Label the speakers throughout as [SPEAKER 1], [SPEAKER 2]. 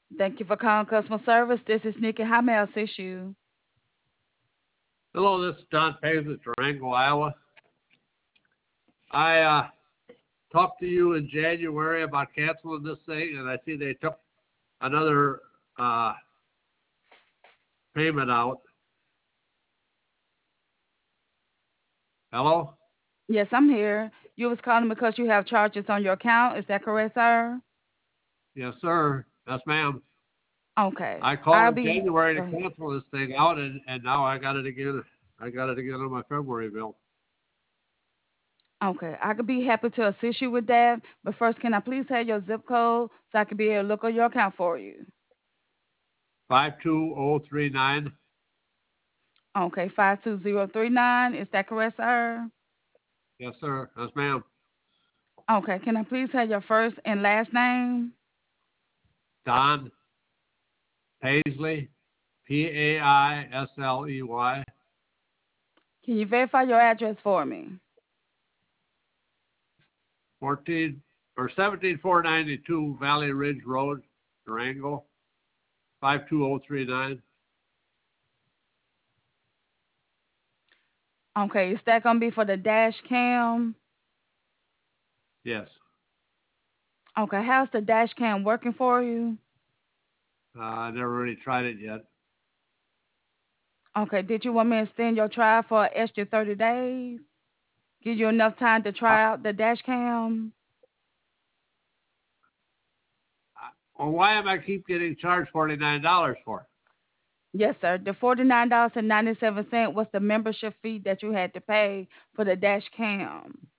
[SPEAKER 1] Thank you for calling customer service. This is Nikki. How may I assist you?
[SPEAKER 2] Hello, this is Don Paisley, Durango, Iowa. I talked to you in January about canceling this thing, and I see they took another uh, payment out. Hello?
[SPEAKER 1] Yes, I'm here. You was calling because you have charges on your account. Is that correct, sir?
[SPEAKER 2] Yes, sir. Yes, ma'am.
[SPEAKER 1] Okay.
[SPEAKER 2] I called
[SPEAKER 1] I'll
[SPEAKER 2] in
[SPEAKER 1] be.
[SPEAKER 2] January
[SPEAKER 1] Go
[SPEAKER 2] to
[SPEAKER 1] ahead.
[SPEAKER 2] cancel this thing out, and now I got it again. I got it again on my February bill.
[SPEAKER 1] Okay. I could be happy to assist you with that. But first, can I please have your zip code so I can be able to look on your account for you?
[SPEAKER 2] 52039.
[SPEAKER 1] Okay. 52039. Is that correct, sir?
[SPEAKER 2] Yes, sir. Yes, ma'am.
[SPEAKER 1] Okay. Can I please have your first and last name?
[SPEAKER 2] Don Paisley, Paisley.
[SPEAKER 1] Can you verify your address for me?
[SPEAKER 2] 14 or 17492 Valley Ridge Road, Durango, 52039.
[SPEAKER 1] Okay. Is that going to be for the dash cam?
[SPEAKER 2] Yes.
[SPEAKER 1] Okay. How's the dash cam working for you?
[SPEAKER 2] I never really tried it yet.
[SPEAKER 1] Okay, did you want me to extend your trial for an extra 30 days? Give you enough time to
[SPEAKER 2] Uh,
[SPEAKER 1] try out the dash cam?
[SPEAKER 2] well, why am I keep getting charged $49 for?
[SPEAKER 1] Yes, sir. The $49.97 was the membership fee that you had to pay for the dash cam.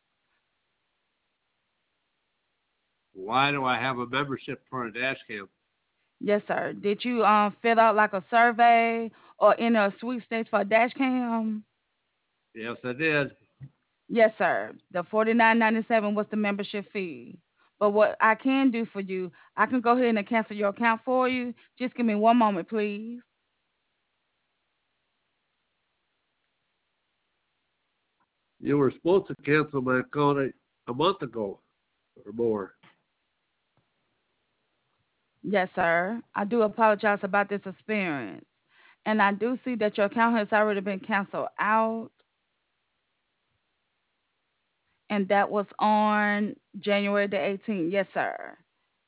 [SPEAKER 2] Why do I have a membership for a dash cam?
[SPEAKER 1] Yes, sir. Did you fill out like a survey or enter a sweepstakes for a dash cam?
[SPEAKER 2] Yes, I did.
[SPEAKER 1] Yes, sir. The 49.97 was the membership fee. But what I can do for you, I can go ahead and cancel your account for you. Just give me one moment, please.
[SPEAKER 2] You were supposed to cancel my account a month ago or more.
[SPEAKER 1] Yes, sir. I do apologize about this experience. And I do see that your account has already been canceled out, and that was on January the 18th. Yes, sir.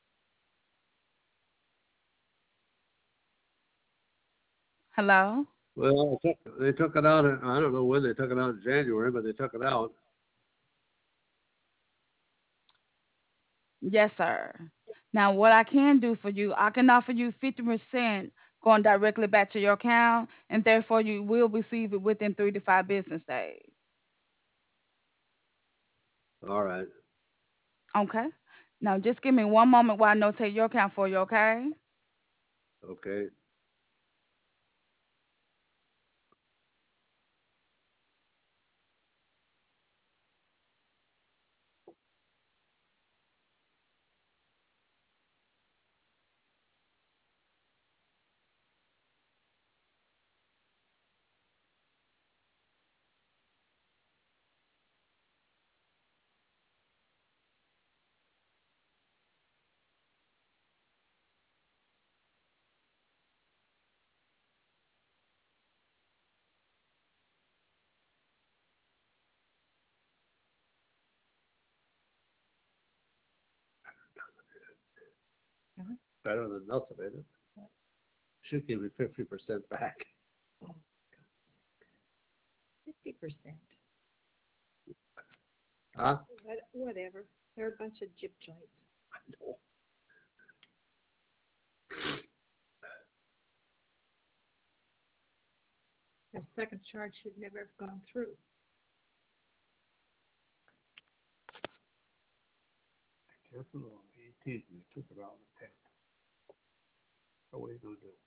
[SPEAKER 1] Hello?
[SPEAKER 2] Well, they took it out. I don't know when they took it out in January, but they took it out.
[SPEAKER 1] Yes, sir. Now, what I can do for you, I can offer you 50% going directly back to your account, and therefore you will receive it within 3 to 5 business days.
[SPEAKER 2] All right.
[SPEAKER 1] Okay? Now, just give me one moment while I notate your account for you, okay?
[SPEAKER 2] Okay. Better than nothing, ain't it? Should give me 50% back.
[SPEAKER 3] 50%.
[SPEAKER 2] Huh?
[SPEAKER 3] Whatever. They're a bunch of jip joints. That second charge should never have gone through.
[SPEAKER 2] Canceled on the 18th and they took it out on the 10th. So what are you gonna do?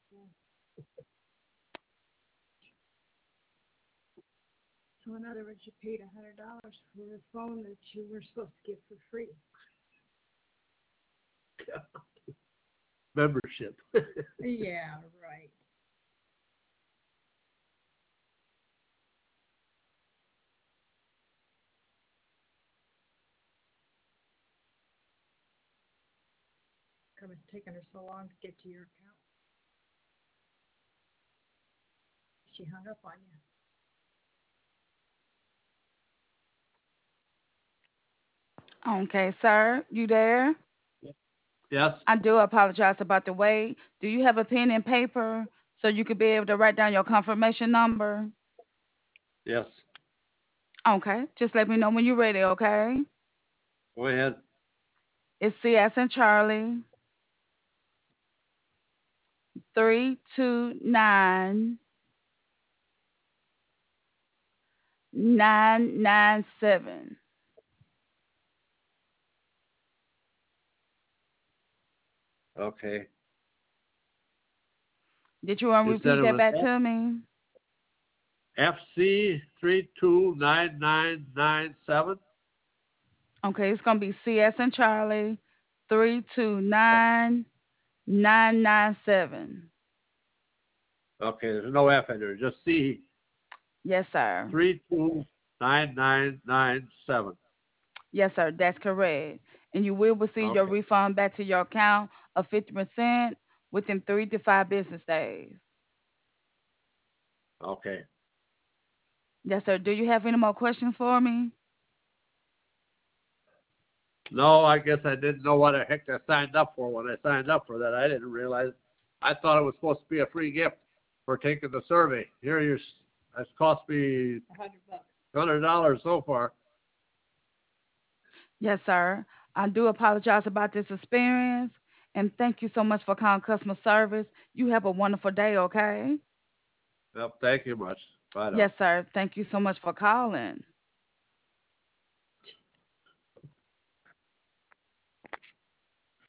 [SPEAKER 3] So in other words, you paid $100 for a phone that you were supposed to get for free.
[SPEAKER 2] Membership.
[SPEAKER 3] Yeah, right. come it's taking her so long to get to your account? She hung up on you.
[SPEAKER 1] Okay, sir, you there?
[SPEAKER 2] Yes,
[SPEAKER 1] I do apologize about the wait. Do you have a pen and paper so you could be able to write down your confirmation number?
[SPEAKER 2] yes.
[SPEAKER 1] Okay, just let me know when you're ready, okay?
[SPEAKER 2] Go ahead.
[SPEAKER 1] It's C as in Charlie, 329-997.
[SPEAKER 2] Okay.
[SPEAKER 1] Did you want to
[SPEAKER 2] You said
[SPEAKER 1] repeat
[SPEAKER 2] it
[SPEAKER 1] that
[SPEAKER 2] was
[SPEAKER 1] back to me?
[SPEAKER 2] FC 329997.
[SPEAKER 1] Okay, it's gonna be C as in Charlie, 329-997.
[SPEAKER 2] Okay, there's no F in there, just C
[SPEAKER 1] Yes, sir.
[SPEAKER 2] 329997.
[SPEAKER 1] Yes, sir. That's correct. And you will receive your
[SPEAKER 2] Okay.
[SPEAKER 1] refund back to your account of 50% within 3 to 5 business days.
[SPEAKER 2] Okay.
[SPEAKER 1] Yes, sir. Do you have any more questions for me?
[SPEAKER 2] No, I guess I didn't know what the heck I signed up for when I signed up for that. I didn't realize. I thought it was supposed to be a free gift for taking the survey. Here, it's cost me
[SPEAKER 3] $100.
[SPEAKER 2] $100 so far.
[SPEAKER 1] Yes, sir. I do apologize about this experience. And thank you so much for calling customer service. You have a wonderful day, okay?
[SPEAKER 2] Yep, thank you much. Bye now.
[SPEAKER 1] Yes, sir. Thank you so much for calling.